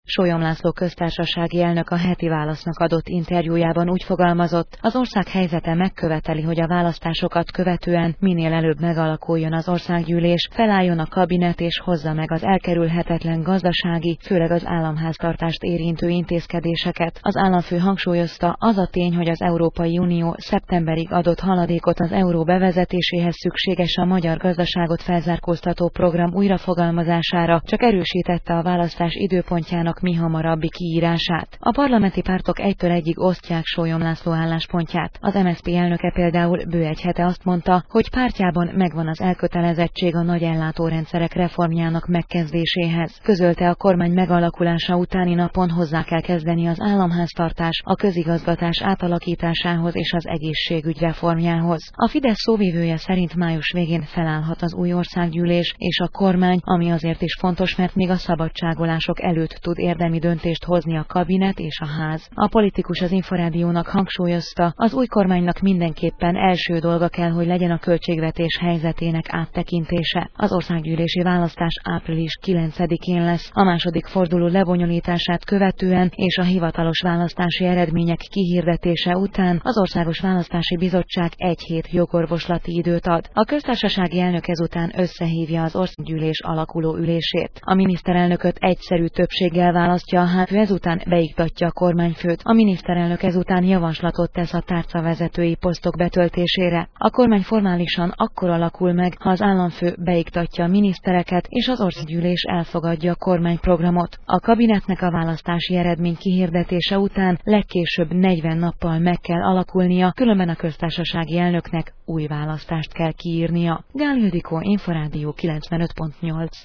Sólyom László köztársasági elnök a Heti Válasznak adott interjújában úgy fogalmazott, az ország helyzete megköveteli, hogy a választásokat követően minél előbb megalakuljon az országgyűlés, felálljon a kabinet és hozza meg az elkerülhetetlen gazdasági, főleg az államháztartást érintő intézkedéseket. Az államfő hangsúlyozta, az a tény, hogy az Európai Unió szeptemberig adott haladékot az euró bevezetéséhez szükséges a magyar gazdaságot felzárkóztató program újrafogalmazására, csak erősítette a választás időpontjának mihamarabbi kiírását. A parlamenti pártok egytől egyig osztják Sólyom László álláspontját. Az MSZP elnöke például bő egy hete azt mondta, hogy pártjában megvan az elkötelezettség a nagy ellátórendszerek reformjának megkezdéséhez. Közölte, a kormány megalakulása utáni napon hozzá kell kezdeni az államháztartás, a közigazgatás átalakításához és az egészségügy reformjához. A Fidesz szóvivője szerint május végén felállhat az új országgyűlés és a kormány, ami azért is fontos, mert még a szabadságolások előtt tud érdemi döntést hozni a kabinet és a ház. A politikus az Inforádiónak hangsúlyozta, az új kormánynak mindenképpen első dolga kell, hogy legyen a költségvetés helyzetének áttekintése. Az országgyűlési választás április 9-én lesz, a második forduló lebonyolítását követően és a hivatalos választási eredmények kihirdetése után az Országos Választási Bizottság egy hét jogorvoslati időt ad. A köztársasági elnök ezután összehívja az országgyűlés alakuló ülését. A miniszterelnököt egyszerű többséggel választja, ezután beiktatja a kormányfőt. A miniszterelnök ezután javaslatot tesz a tárcavezetői posztok betöltésére. A kormány formálisan akkor alakul meg, ha az államfő beiktatja a minisztereket, és az országgyűlés elfogadja a kormányprogramot. A kabinetnek a választási eredmény kihirdetése után legkésőbb 40 nappal meg kell alakulnia, különben a köztársasági elnöknek új választást kell kiírnia. Gál Ildikó, Inforádió 95.8.